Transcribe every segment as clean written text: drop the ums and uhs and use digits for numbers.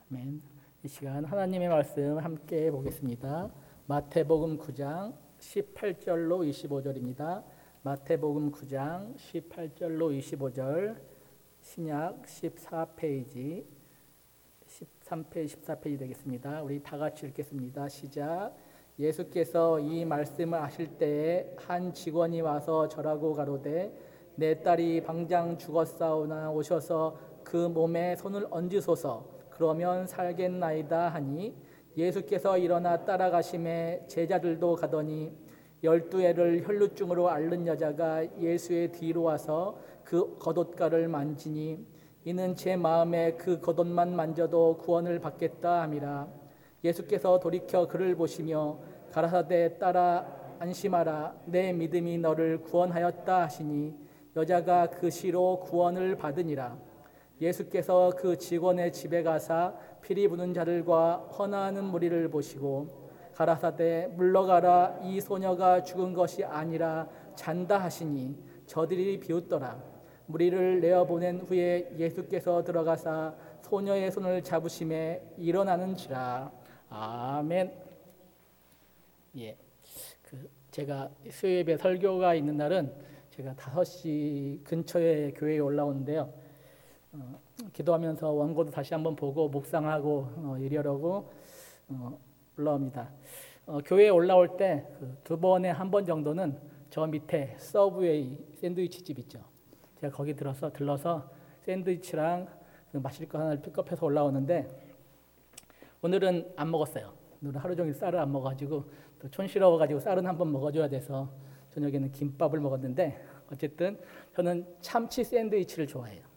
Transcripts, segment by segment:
아멘. 이 시간 하나님의 말씀 함께 보겠습니다. 마태복음 9장 18절로 25절입니다. 마태복음 9장 18절로 25절, 신약 14페이지, 13페이지, 14페이지 되겠습니다. 우리 다 같이 읽겠습니다. 시작. 예수께서 이 말씀을 하실 때에 한 직원이 와서 절하고 가로되 내 딸이 방장 죽었사오나 오셔서 그 몸에 손을 얹으소서 그러면 살겠나이다 하니 예수께서 일어나 따라가심에 제자들도 가더니 12해를 혈루증으로 앓는 여자가 예수의 뒤로 와서 그 겉옷가를 만지니 이는 제 마음에 그 겉옷만 만져도 구원을 받겠다 함이라. 예수께서 돌이켜 그를 보시며 가라사대 딸아 안심하라 내 믿음이 너를 구원하였다 하시니 여자가 그 시로 구원을 받으니라. 예수께서 그 직원의 집에 가사 피리 부는 자들과 헌화하는 무리를 보시고 가라사대 물러가라 이 소녀가 죽은 것이 아니라 잔다 하시니 저들이 비웃더라. 무리를 내어보낸 후에 예수께서 들어가사 소녀의 손을 잡으심에 일어나는지라. 아멘. 예, 제가 수요예배 설교가 있는 날은 제가 5시 근처에 교회에 올라오는데요. 기도하면서 원고도 다시 한번 보고 묵상하고 이러려고 올라옵니다. 교회에 올라올 때 2번에 1번 정도는 저 밑에 서브웨이 샌드위치 집 있죠. 제가 거기 들러서 샌드위치랑 마실 거 하나를 픽업해서 올라오는데 오늘은 안 먹었어요. 오늘은 하루 종일 쌀을 안 먹어가지고 또 촌스러워가지고 쌀은 한번 먹어줘야 돼서 저녁에는 김밥을 먹었는데 어쨌든 저는 참치 샌드위치를 좋아해요.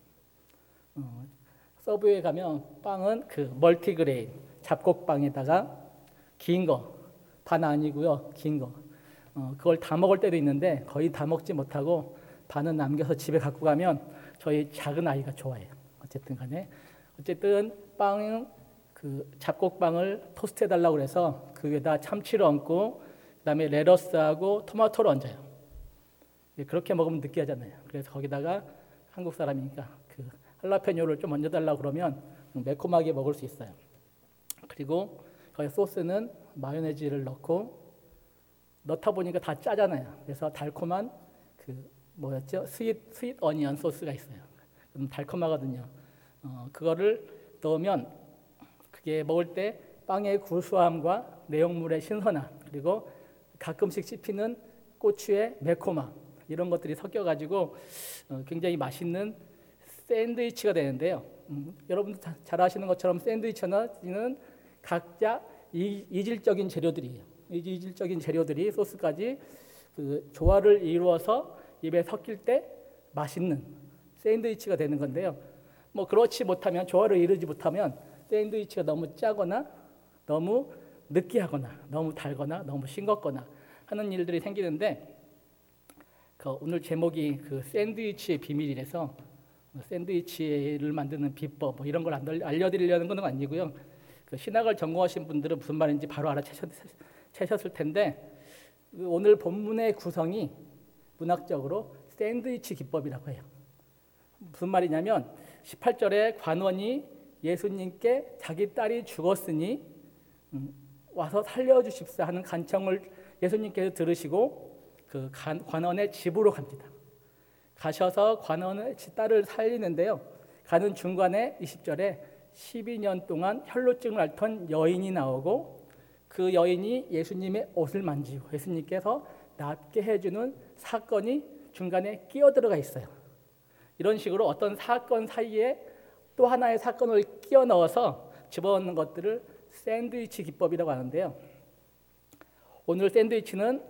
서브웨이 가면 빵은 멀티그레인 잡곡빵에다가 긴 거, 반 아니고요, 긴 거. 그걸 다 먹을 때도 있는데 거의 다 먹지 못하고 반은 남겨서 집에 갖고 가면 저희 작은 아이가 좋아해요. 어쨌든 빵은 잡곡빵을 토스트 해달라고 그래서 그 위에다 참치를 얹고 그다음에 레터스하고 토마토를 얹어요. 그렇게 먹으면 느끼하잖아요. 그래서 거기다가 한국 사람이니까 할라페뇨를 좀 얹어달라고 그러면 매콤하게 먹을 수 있어요. 그리고 거기 소스는 마요네즈를 넣다 보니까 다 짜잖아요. 그래서 달콤한 스윗 어니언 소스가 있어요. 좀 달콤하거든요. 그거를 넣으면 그게 먹을 때 빵의 구수함과 내용물의 신선함 그리고 가끔씩 씹히는 고추의 매콤함 이런 것들이 섞여가지고 굉장히 맛있는 샌드위치가 되는데요. 여러분도 잘 아시는 것처럼 샌드위치는 각자 이질적인 재료들이에요. 이질적인 재료들이 소스까지 조화를 이루어서 입에 섞일 때 맛있는 샌드위치가 되는 건데요. 그렇지 못하면 조화를 이루지 못하면 샌드위치가 너무 짜거나 너무 느끼하거나 너무 달거나 너무 싱겁거나 하는 일들이 생기는데 오늘 제목이 샌드위치의 비밀이라서 샌드위치를 만드는 비법 이런 걸 알려드리려는 건 아니고요. 신학을 전공하신 분들은 무슨 말인지 바로 알아채셨을 텐데 오늘 본문의 구성이 문학적으로 샌드위치 기법이라고 해요. 무슨 말이냐면 18절에 관원이 예수님께 자기 딸이 죽었으니 와서 살려주십사 하는 간청을 예수님께서 들으시고 관원의 집으로 갑니다. 가셔서 관원의 딸을 살리는데요. 가는 중간에 20절에 12년 동안 혈루증을 앓던 여인이 나오고 그 여인이 예수님의 옷을 만지고 예수님께서 낫게 해주는 사건이 중간에 끼어들어가 있어요. 이런 식으로 어떤 사건 사이에 또 하나의 사건을 끼워 넣어서 집어넣는 것들을 샌드위치 기법이라고 하는데요. 오늘 샌드위치는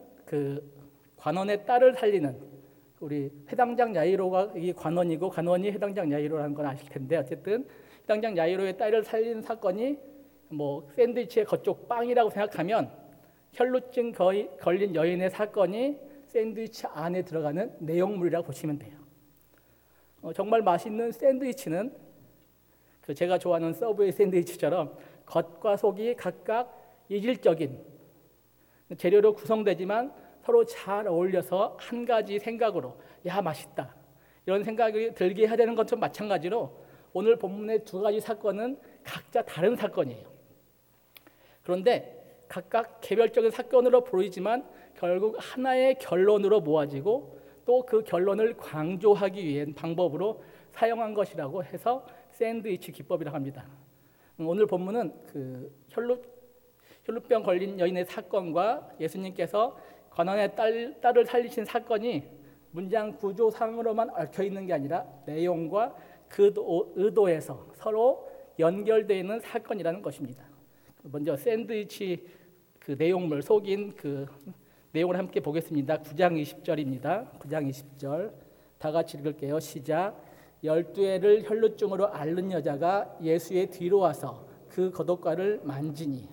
관원의 딸을 살리는 우리 회당장 야이로가 이 관원이고 관원이 회당장 야이로라는 건 아실 텐데 어쨌든 회당장 야이로의 딸을 살리는 사건이 샌드위치의 겉쪽 빵이라고 생각하면 혈루증 걸린 여인의 사건이 샌드위치 안에 들어가는 내용물이라고 보시면 돼요. 정말 맛있는 샌드위치는 제가 좋아하는 서브웨이 샌드위치처럼 겉과 속이 각각 이질적인 재료로 구성되지만 서로 잘 어울려서 한 가지 생각으로 야 맛있다 이런 생각이 들게 해야 되는 것처럼 마찬가지로 오늘 본문의 2가지 사건은 각자 다른 사건이에요. 그런데 각각 개별적인 사건으로 보이지만 결국 하나의 결론으로 모아지고 또 그 결론을 강조하기 위한 방법으로 사용한 것이라고 해서 샌드위치 기법이라고 합니다. 오늘 본문은 그 혈루병 걸린 여인의 사건과 예수님께서 가난의 딸을 살리신 사건이 문장 구조상으로만 얽혀 있는 게 아니라 내용과 그 의도에서 서로 연결되어 있는 사건이라는 것입니다. 먼저 샌드위치 그 내용물 속인 그 내용을 함께 보겠습니다. 9장 20절입니다. 9장 20절 다 같이 읽을게요. 시작. 12해를 혈루증으로 앓는 여자가 예수의 뒤로 와서 그 겉옷가를 만지니.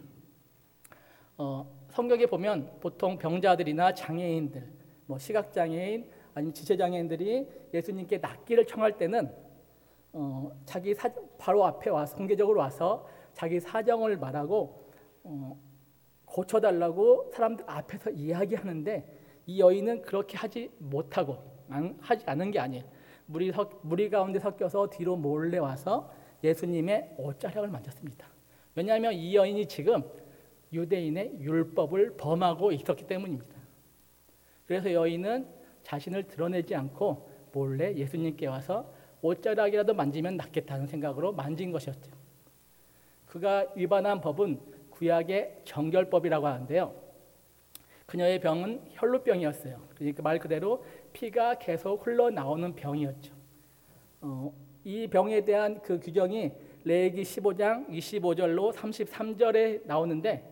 성경에 보면 보통 병자들이나 장애인들, 뭐 시각장애인 아니면 지체장애인들이 예수님께 낫기를 청할 때는 자기 바로 앞에 와서 공개적으로 와서 자기 사정을 말하고 고쳐달라고 사람들 앞에서 이야기하는데 이 여인은 그렇게 하지 않은 게 아니에요. 무리 가운데 섞여서 뒤로 몰래 와서 예수님의 옷자락을 만졌습니다. 왜냐하면 이 여인이 지금 유대인의 율법을 범하고 있었기 때문입니다. 그래서 여인은 자신을 드러내지 않고 몰래 예수님께 와서 옷자락이라도 만지면 낫겠다는 생각으로 만진 것이었죠. 그가 위반한 법은 구약의 정결법이라고 하는데요. 그녀의 병은 혈루병이었어요. 그러니까 말 그대로 피가 계속 흘러나오는 병이었죠. 이 병에 대한 그 규정이 레위기 15장 25절로 33절에 나오는데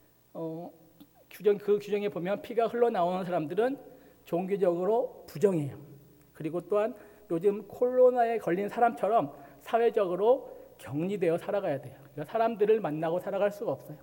그 규정에 보면 피가 흘러나오는 사람들은 종교적으로 부정해요. 그리고 또한 요즘 코로나에 걸린 사람처럼 사회적으로 격리되어 살아가야 돼요. 그러니까 사람들을 만나고 살아갈 수가 없어요.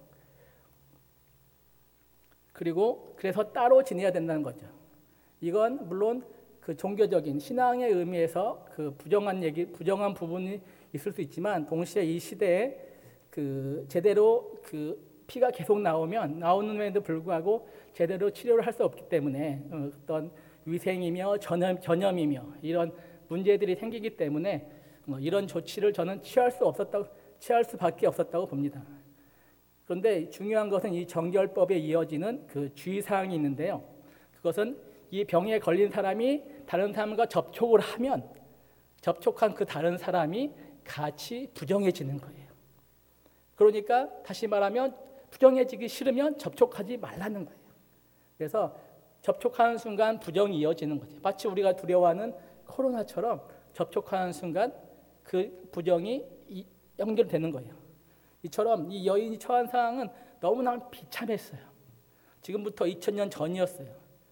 그리고 그래서 따로 지내야 된다는 거죠. 이건 물론 그 종교적인 신앙의 의미에서 그 부정한 부분이 있을 수 있지만 동시에 이 시대에 그 제대로 그 피가 계속 나오는데도 불구하고 제대로 치료를 할 수 없기 때문에 어떤 위생이며 전염이며 이런 문제들이 생기기 때문에 이런 조치를 저는 취할 수밖에 없었다고 봅니다. 그런데 중요한 것은 이 정결법에 이어지는 그 주의사항이 있는데요. 그것은 이 병에 걸린 사람이 다른 사람과 접촉을 하면 접촉한 그 다른 사람이 같이 부정해지는 거예요. 그러니까 다시 말하면 부정해지기 싫으면 접촉하지 말라는 거예요. 그래서 접촉하는 순간 부정이 이어지는 거죠. 마치 우리가 두려워하는 코로나처럼 접촉하는 순간 그 부정이 연결되는 거예요. 이처럼 이 여인이 처한 상황은 너무나 비참했어요. 지금부터 2000년 전이었어요.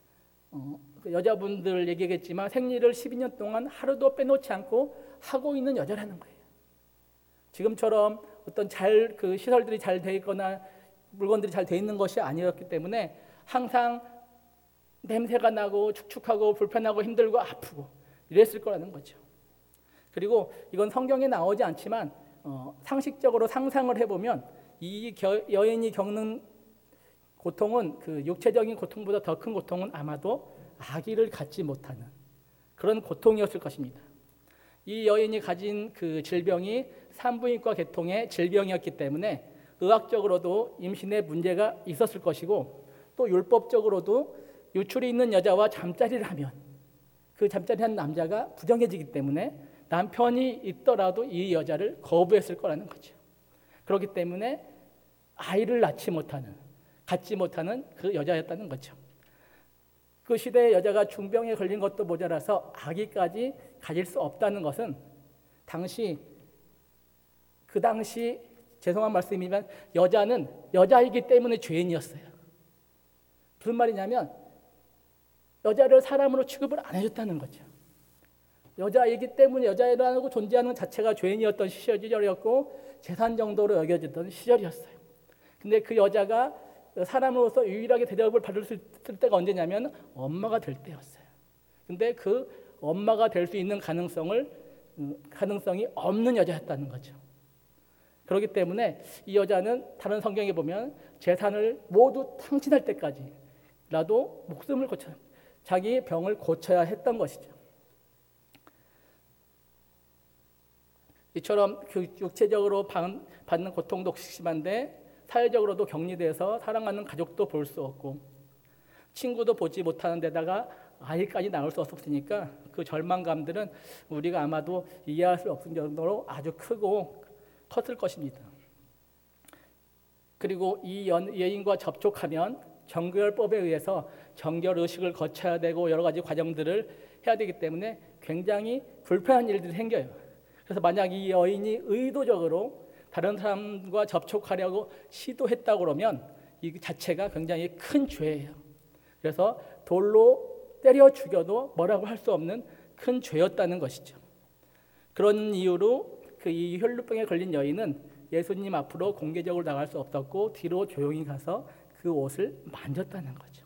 여자분들 얘기했지만 생리를 12년 동안 하루도 빼놓지 않고 하고 있는 여자라는 거예요. 지금처럼 어떤 그 시설들이 잘 돼 있거나 물건들이 잘 돼 있는 것이 아니었기 때문에 항상 냄새가 나고 축축하고 불편하고 힘들고 아프고 이랬을 거라는 거죠. 그리고 이건 성경에 나오지 않지만 상식적으로 상상을 해보면 이 여인이 겪는 고통은 그 육체적인 고통보다 더 큰 고통은 아마도 아기를 갖지 못하는 그런 고통이었을 것입니다. 이 여인이 가진 그 질병이 산부인과 계통의 질병이었기 때문에 의학적으로도 임신에 문제가 있었을 것이고 또 율법적으로도 유출이 있는 여자와 잠자리를 하면 그 잠자리한 남자가 부정해지기 때문에 남편이 있더라도 이 여자를 거부했을 거라는 거죠. 그렇기 때문에 아이를 갖지 못하는 그 여자였다는 거죠. 그 시대의 여자가 중병에 걸린 것도 모자라서 아기까지 가질 수 없다는 것은 그 당시 죄송한 말씀이지만 여자는 여자이기 때문에 죄인이었어요. 무슨 말이냐면 여자를 사람으로 취급을 안 해줬다는 거죠. 여자이기 때문에 여자라고 존재하는 자체가 죄인이었던 시절이었고 재산 정도로 여겨지던 시절이었어요. 근데 그 여자가 사람으로서 유일하게 대접을 받을 수 있을 때가 언제냐면 엄마가 될 때였어요. 근데 그 엄마가 될 수 있는 가능성이 없는 여자였다는 거죠. 그렇기 때문에 이 여자는 다른 성경에 보면 재산을 모두 탕진할 때까지라도 목숨을 자기 병을 고쳐야 했던 것이죠. 이처럼 그 육체적으로 받는 고통도 심한데 사회적으로도 격리돼서 사랑하는 가족도 볼 수 없고 친구도 보지 못하는 데다가 아이까지 낳을 수 없었으니까 그 절망감들은 우리가 아마도 이해할 수 없을 정도로 아주 크고 컸을 것입니다. 그리고 이 여인과 접촉하면 정결법에 의해서 정결 의식을 거쳐야 되고 여러 가지 과정들을 해야 되기 때문에 굉장히 불편한 일들이 생겨요. 그래서 만약 이 여인이 의도적으로 다른 사람과 접촉하려고 시도했다고 그러면 이 자체가 굉장히 큰 죄예요. 그래서 돌로 때려 죽여도 뭐라고 할 수 없는 큰 죄였다는 것이죠. 그런 이유로 이 혈루병에 걸린 여인은 예수님 앞으로 공개적으로 나갈 수 없었고 뒤로 조용히 가서 그 옷을 만졌다는 거죠.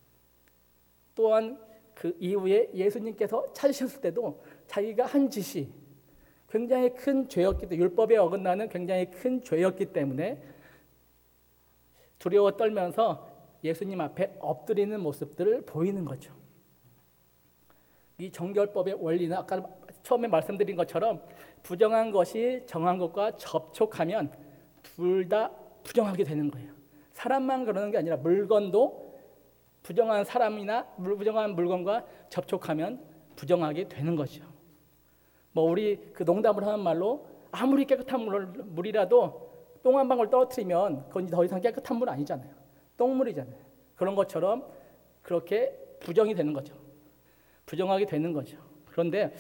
또한 그 이후에 예수님께서 찾으셨을 때도 자기가 한 짓이 굉장히 큰 죄였기 때문에 율법에 어긋나는 굉장히 큰 죄였기 때문에 두려워 떨면서 예수님 앞에 엎드리는 모습들을 보이는 거죠. 이 정결법의 원리는 아까 처음에 말씀드린 것처럼 부정한 것이 정한 것과 접촉하면 둘 다 부정하게 되는 거예요. 사람만 그러는 게 아니라 물건도 부정한 사람이나 부정한 물건과 접촉하면 부정하게 되는 거죠. 우리 그 농담을 하는 말로 아무리 깨끗한 물이라도 똥 한 방울 떨어뜨리면 그건 더 이상 깨끗한 물 아니잖아요. 똥물이잖아요. 그런 것처럼 그렇게 부정이 되는 거죠. 부정하게 되는 거죠. 그런데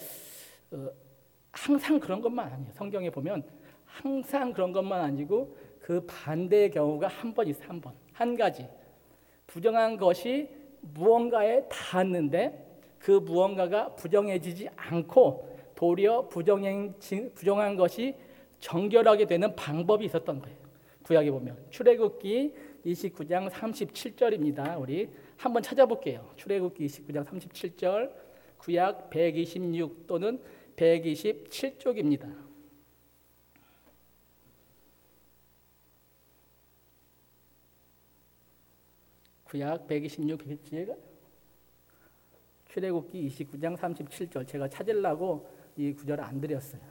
항상 그런 것만 아니에요. 성경에 보면 항상 그런 것만 아니고 그 반대의 경우가 한 번 있어요. 한 가지. 부정한 것이 무언가에 닿았는데 그 무언가가 부정해지지 않고 도리어 부정한 것이 정결하게 되는 방법이 있었던 거예요. 구약에 보면 출애굽기 29장 37절입니다. 우리 한번 찾아볼게요. 출애굽기 29장 37절 구약 126 또는 127쪽입니다. 구약 126쪽 출애굽기 29장 37절 제가 찾으려고 이 구절을 안 드렸어요.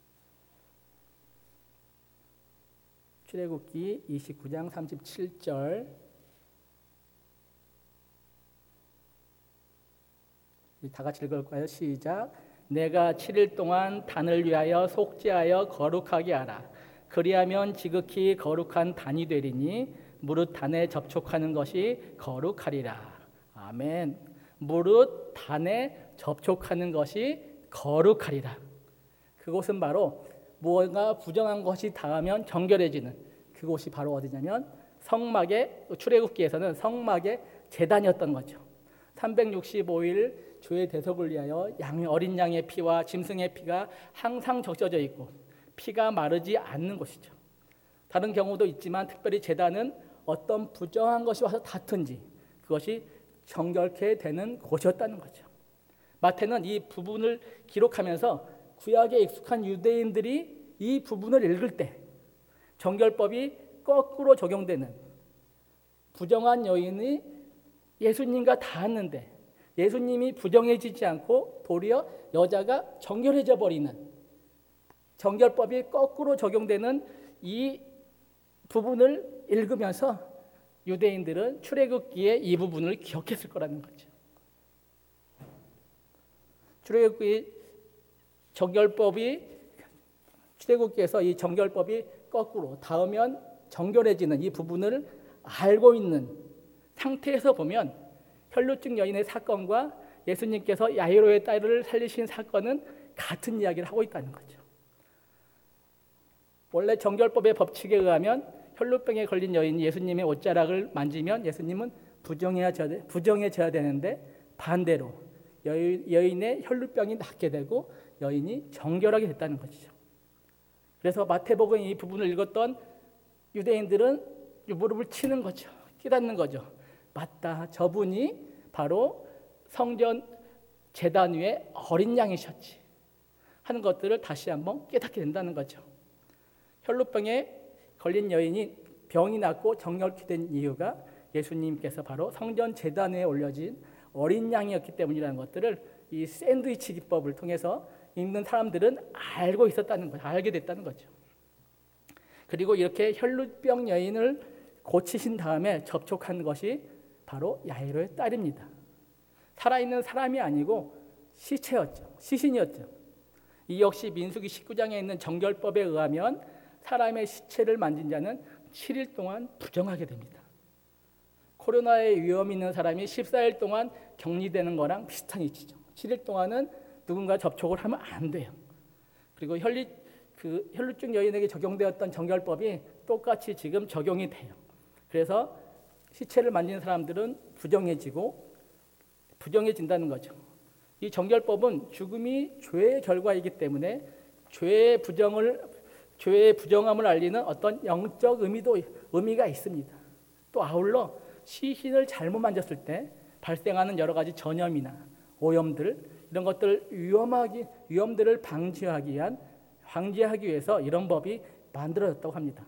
출애굽기 29장 37절 다 같이 읽을까요? 시작. 내가 7일 동안 단을 위하여 속죄하여 거룩하게 하라. 그리하면 지극히 거룩한 단이 되리니 무릇 단에 접촉하는 것이 거룩하리라. 아멘. 무릇 단에 접촉하는 것이 거룩하리라. 그곳은 바로 무언가 부정한 것이 닿으면 정결해지는 그곳이 바로 어디냐면 성막의 출애굽기에서는 성막의 제단이었던 거죠. 365일 주의 대속을 위하여 어린 양의 피와 짐승의 피가 항상 적셔져 있고 피가 마르지 않는 곳이죠. 다른 경우도 있지만 특별히 제단은 어떤 부정한 것이 와서 닿든지 그것이 정결케 되는 곳이었다는 거죠. 마태는 이 부분을 기록하면서 구약에 익숙한 유대인들이 이 부분을 읽을 때 정결법이 거꾸로 적용되는 부정한 여인이 예수님과 닿았는데 예수님이 부정해지지 않고 도리어 여자가 정결해져 버리는 정결법이 거꾸로 적용되는 이 부분을 읽으면서 유대인들은 출애굽기의 이 부분을 기억했을 거라는 거죠. 출애굽기 출애굽기에서 이 정결법이 거꾸로 닿으면 정결해지는 이 부분을 알고 있는 상태에서 보면 혈루증 여인의 사건과 예수님께서 야이로의 딸을 살리신 사건은 같은 이야기를 하고 있다는 거죠. 원래 정결법의 법칙에 의하면 혈루병에 걸린 여인이 예수님의 옷자락을 만지면 예수님은 부정해져야 되는데 반대로 여인의 혈루병이 낫게 되고 여인이 정결하게 됐다는 것이죠. 그래서 마태복음 이 부분을 읽었던 유대인들은 무릎을 치는 거죠. 깨닫는 거죠. 맞다. 저분이 바로 성전 제단 위에 어린 양이셨지 하는 것들을 다시 한번 깨닫게 된다는 거죠. 혈루병에 걸린 여인이 병이 낫고 정결케 된 이유가 예수님께서 바로 성전 제단 위에 올려진 어린 양이었기 때문이라는 것들을 이 샌드위치 기법을 통해서 있는 사람들은 알고 있었다는 거죠. 알게 됐다는 거죠. 그리고 이렇게 혈루병 여인을 고치신 다음에 접촉한 것이 바로 야이로의 딸입니다. 살아있는 사람이 아니고 시체였죠. 시신이었죠. 이 역시 민수기 19장에 있는 정결법에 의하면 사람의 시체를 만진 자는 7일 동안 부정하게 됩니다. 코로나에 위험이 있는 사람이 14일 동안 격리되는 거랑 비슷한 이치죠. 7일 동안은 누군가 접촉을 하면 안 돼요. 그리고 혈루증 여인에게 적용되었던 정결법이 똑같이 지금 적용이 돼요. 그래서 시체를 만지는 사람들은 부정해진다는 거죠. 이 정결법은 죽음이 죄의 결과이기 때문에 죄의 부정함을 알리는 어떤 영적 의미가 있습니다. 또 아울러 시신을 잘못 만졌을 때 발생하는 여러 가지 전염이나 오염들 이런 것들 위험들을 방지하기 위해서 이런 법이 만들어졌다고 합니다.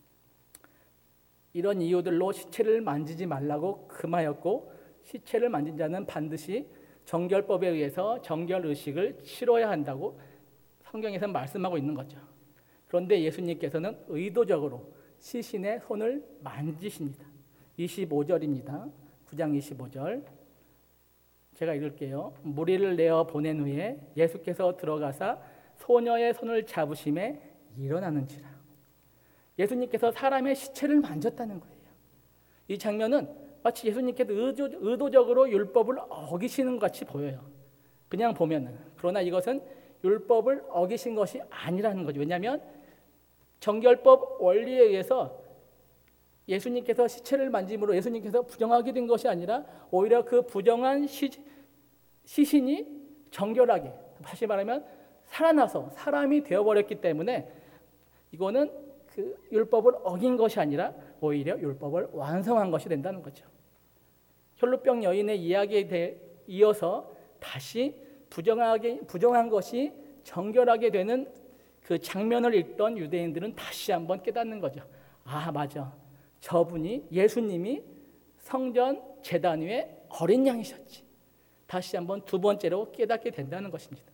이런 이유들로 시체를 만지지 말라고 금하였고 시체를 만진 자는 반드시 정결법에 의해서 정결의식을 치러야 한다고 성경에서 말씀하고 있는 거죠. 그런데 예수님께서는 의도적으로 시신의 손을 만지십니다. 25절입니다. 9장 25절 제가 읽을게요. 무리를 내어 보낸 후에 예수께서 들어가사 소녀의 손을 잡으심에 일어나는지라. 예수님께서 사람의 시체를 만졌다는 거예요. 이 장면은 마치 예수님께서 의도적으로 율법을 어기시는 것 같이 보여요. 그냥 보면은. 그러나 이것은 율법을 어기신 것이 아니라는 거죠. 왜냐하면 정결법 원리에 의해서 예수님께서 시체를 만짐으로 예수님께서 부정하게 된 것이 아니라 오히려 그 부정한 시신이 정결하게, 다시 말하면 살아나서 사람이 되어버렸기 때문에 이거는 그 율법을 어긴 것이 아니라 오히려 율법을 완성한 것이 된다는 거죠. 혈루병 여인의 이야기에 이어서 다시 부정한 것이 정결하게 되는 그 장면을 읽던 유대인들은 다시 한번 깨닫는 거죠. 아, 맞아. 저분이 예수님이 성전 제단 위에 어린 양이셨지. 다시 한번 두 번째로 깨닫게 된다는 것입니다.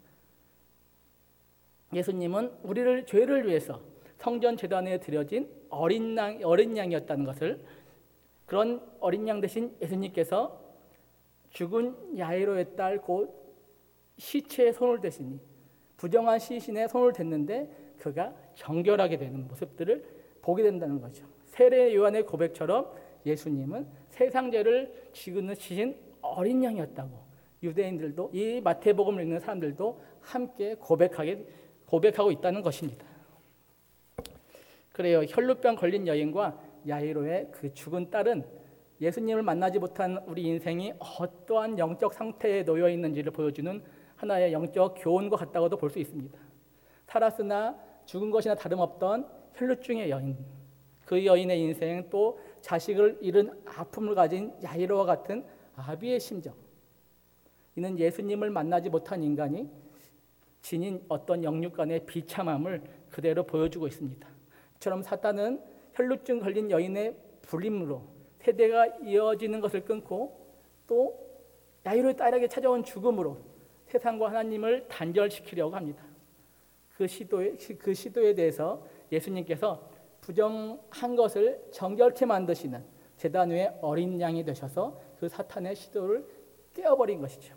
예수님은 우리를 죄를 위해서 성전 제단에 드려진 어린 양이었다는 것을, 그런 어린 양 대신 예수님께서 죽은 야이로의 딸 곧 시체의 손을 대시니 부정한 시신의 손을 댔는데 그가 정결하게 되는 모습들을 보게 된다는 거죠. 세례 요한의 고백처럼 예수님은 세상 죄를 지신 어린 양이었다고 유대인들도, 이 마태복음을 읽는 사람들도 함께 고백하고 있다는 것입니다. 그래요. 혈루병 걸린 여인과 야이로의 그 죽은 딸은 예수님을 만나지 못한 우리 인생이 어떠한 영적 상태에 놓여 있는지를 보여주는 하나의 영적 교훈과 같다고도 볼 수 있습니다. 살았으나 죽은 것이나 다름없던 혈루증의 여인, 그 여인의 인생, 또 자식을 잃은 아픔을 가진 야이로와 같은 아비의 심정, 이는 예수님을 만나지 못한 인간이 지닌 어떤 영육 간의 비참함을 그대로 보여주고 있습니다. 이처럼 사탄은 혈루증 걸린 여인의 불임으로 세대가 이어지는 것을 끊고, 또 야이로의 딸에게 찾아온 죽음으로 세상과 하나님을 단절시키려고 합니다. 그 시도에 대해서 예수님께서 부정한 것을 정결케 만드시는 제단 위에 어린 양이 되셔서 그 사탄의 시도를 깨어버린 것이죠.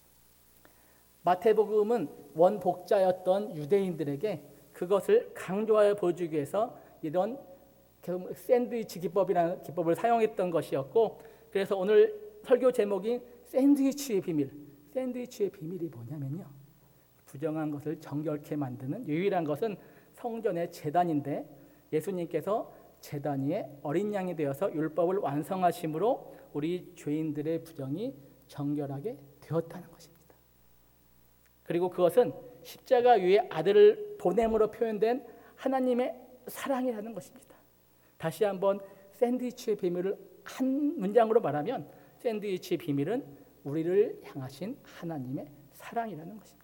마태복음은 원복자였던 유대인들에게 그것을 강조하여 보여주기 위해서 이런 샌드위치 기법이라는 기법을 사용했던 것이었고, 그래서 오늘 설교 제목인 샌드위치의 비밀. 샌드위치의 비밀이 뭐냐면요, 부정한 것을 정결케 만드는 유일한 것은 성전의 제단인데, 예수님께서 제단 위에 어린 양이 되어서 율법을 완성하심으로 우리 죄인들의 부정이 정결하게 되었다는 것입니다. 그리고 그것은 십자가 위에 아들을 보냄으로 표현된 하나님의 사랑이라는 것입니다. 다시 한번 샌드위치의 비밀을 한 문장으로 말하면, 샌드위치의 비밀은 우리를 향하신 하나님의 사랑이라는 것입니다.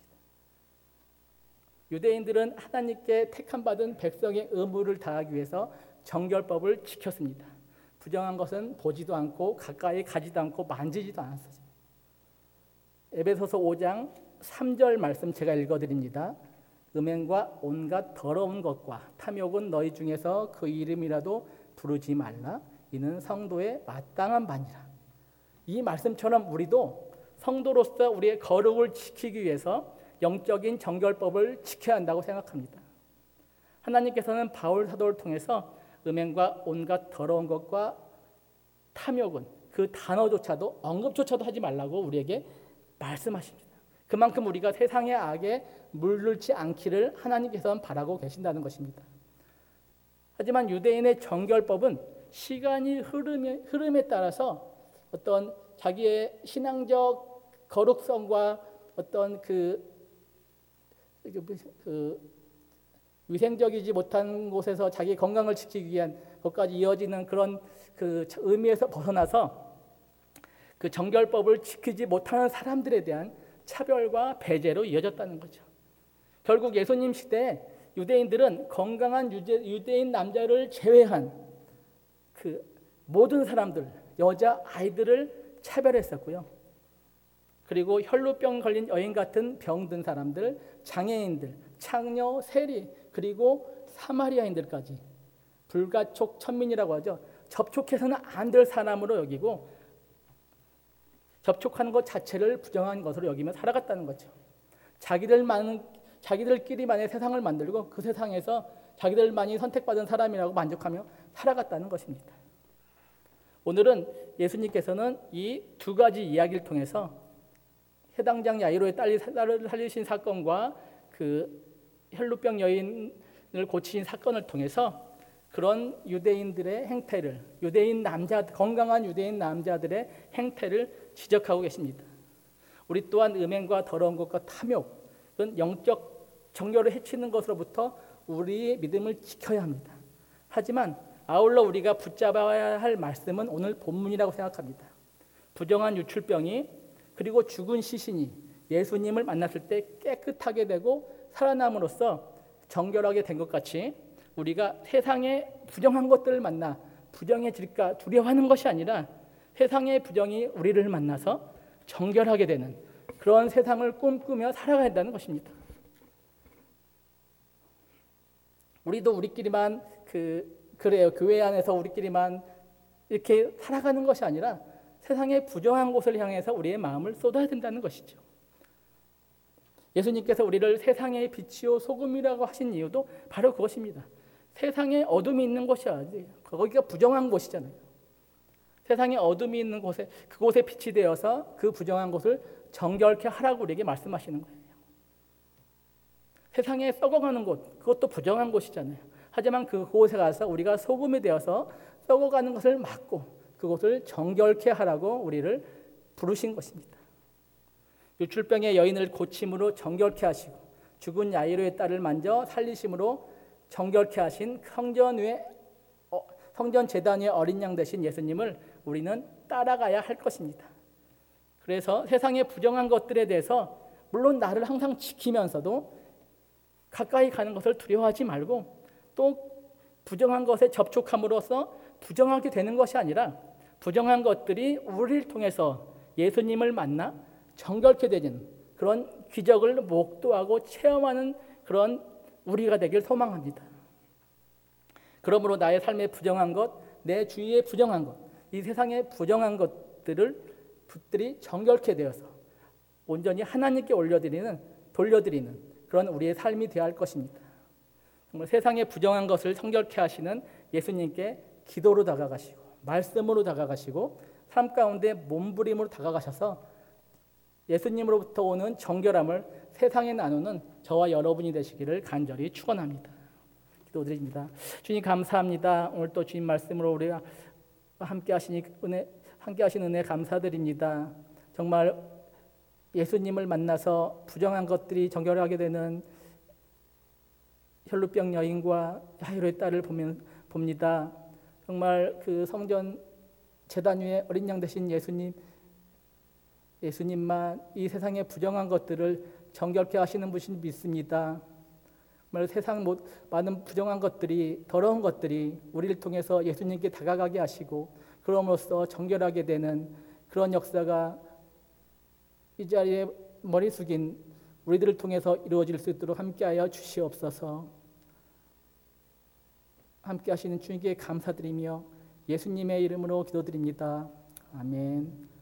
유대인들은 하나님께 택함받은 백성의 의무를 다하기 위해서 정결법을 지켰습니다. 부정한 것은 보지도 않고 가까이 가지도 않고 만지지도 않았어요. 에베소서 5장 3절 말씀 제가 읽어드립니다. 음행과 온갖 더러운 것과 탐욕은 너희 중에서 그 이름이라도 부르지 말라. 이는 성도의 마땅한 바니라. 이 말씀처럼 우리도 성도로서 우리의 거룩을 지키기 위해서 영적인 정결법을 지켜야 한다고 생각합니다. 하나님께서는 바울 사도를 통해서 음행과 온갖 더러운 것과 탐욕은 그 단어조차도 언급조차도 하지 말라고 우리에게 말씀하십니다. 그만큼 우리가 세상의 악에 물들지 않기를 하나님께서는 바라고 계신다는 것입니다. 하지만 유대인의 정결법은 시간이 흐름에 따라서 어떤 자기의 신앙적 거룩성과 어떤 그 위생적이지 못한 곳에서 자기 건강을 지키기 위한 것까지 이어지는 그런 그 의미에서 벗어나서 그 정결법을 지키지 못하는 사람들에 대한 차별과 배제로 이어졌다는 거죠. 결국 예수님 시대에 유대인들은 건강한 유대인 남자를 제외한 그 모든 사람들, 여자, 아이들을 차별했었고요. 그리고 혈루병 걸린 여인 같은 병든 사람들, 장애인들, 창녀, 세리, 그리고 사마리아인들까지 불가촉 천민이라고 하죠. 접촉해서는 안 될 사람으로 여기고 접촉하는 것 자체를 부정한 것으로 여기며 살아갔다는 거죠. 자기들끼리만의 세상을 만들고 그 세상에서 자기들만이 선택받은 사람이라고 만족하며 살아갔다는 것입니다. 오늘은 예수님께서는 이 두 가지 이야기를 통해서 해당장 야이로의 딸을 살리신 사건과 그 혈루병 여인을 고치신 사건을 통해서 그런 유대인들의 행태를, 건강한 유대인 남자들의 행태를 지적하고 계십니다. 우리 또한 음행과 더러운 것과 탐욕은 영적 정결을 해치는 것으로부터 우리의 믿음을 지켜야 합니다. 하지만 아울러 우리가 붙잡아야 할 말씀은 오늘 본문이라고 생각합니다. 부정한 유출병이 그리고 죽은 시신이 예수님을 만났을 때 깨끗하게 되고 살아남으로써 정결하게 된 것 같이 우리가 세상의 부정한 것들을 만나 부정해질까 두려워하는 것이 아니라 세상의 부정이 우리를 만나서 정결하게 되는 그런 세상을 꿈꾸며 살아가야 한다는 것입니다. 우리도 우리끼리만 그래요. 교회 안에서 우리끼리만 이렇게 살아가는 것이 아니라 세상의 부정한 곳을 향해서 우리의 마음을 쏟아야 된다는 것이죠. 예수님께서 우리를 세상의 빛이요 소금이라고 하신 이유도 바로 그것입니다. 세상에 어둠이 있는 곳이 아니에요. 거기가 부정한 곳이잖아요. 세상에 어둠이 있는 곳에 그곳에 빛이 되어서 그 부정한 곳을 정결케 하라고 우리에게 말씀하시는 거예요. 세상에 썩어가는 곳, 그것도 부정한 곳이잖아요. 하지만 그곳에 가서 우리가 소금이 되어서 썩어가는 것을 막고 그곳을 정결케 하라고 우리를 부르신 것입니다. 유출병의 여인을 고침으로 정결케 하시고 죽은 야이로의 딸을 만져 살리심으로 정결케 하신 성전 제단 위의 어린 양 되신 예수님을 우리는 따라가야 할 것입니다. 그래서 세상의 부정한 것들에 대해서 물론 나를 항상 지키면서도 가까이 가는 것을 두려워하지 말고 또 부정한 것에 접촉함으로써 부정하게 되는 것이 아니라 부정한 것들이 우리를 통해서 예수님을 만나 정결케 되는 그런 기적을 목도하고 체험하는 그런 우리가 되길 소망합니다. 그러므로 나의 삶에 부정한 것, 내 주위에 부정한 것, 이 세상에 부정한 것들이 정결케 되어서 온전히 하나님께 돌려드리는 그런 우리의 삶이 되어야 할 것입니다. 정말 세상에 부정한 것을 정결케 하시는 예수님께 기도로 다가가시고 말씀으로 다가가시고 삶 가운데 몸부림으로 다가가셔서 예수님으로부터 오는 정결함을 세상에 나누는 저와 여러분이 되시기를 간절히 축원합니다. 기도드립니다. 주님 감사합니다. 오늘 또 주님 말씀으로 우리가 함께 하신 은혜 감사드립니다. 정말 예수님을 만나서 부정한 것들이 정결하게 되는 혈루병 여인과 야이로의 딸을 봅니다. 정말 그 성전 제단 위에 어린 양 되신 예수님만 이 세상의 부정한 것들을 정결케 하시는 분인 믿습니다. 정말 세상 많은 부정한 것들이 더러운 것들이 우리를 통해서 예수님께 다가가게 하시고 그럼으로써 정결하게 되는 그런 역사가 이 자리에 머리 숙인 우리들을 통해서 이루어질 수 있도록 함께하여 주시옵소서. 함께하시는 주님께 감사드리며 예수님의 이름으로 기도드립니다. 아멘.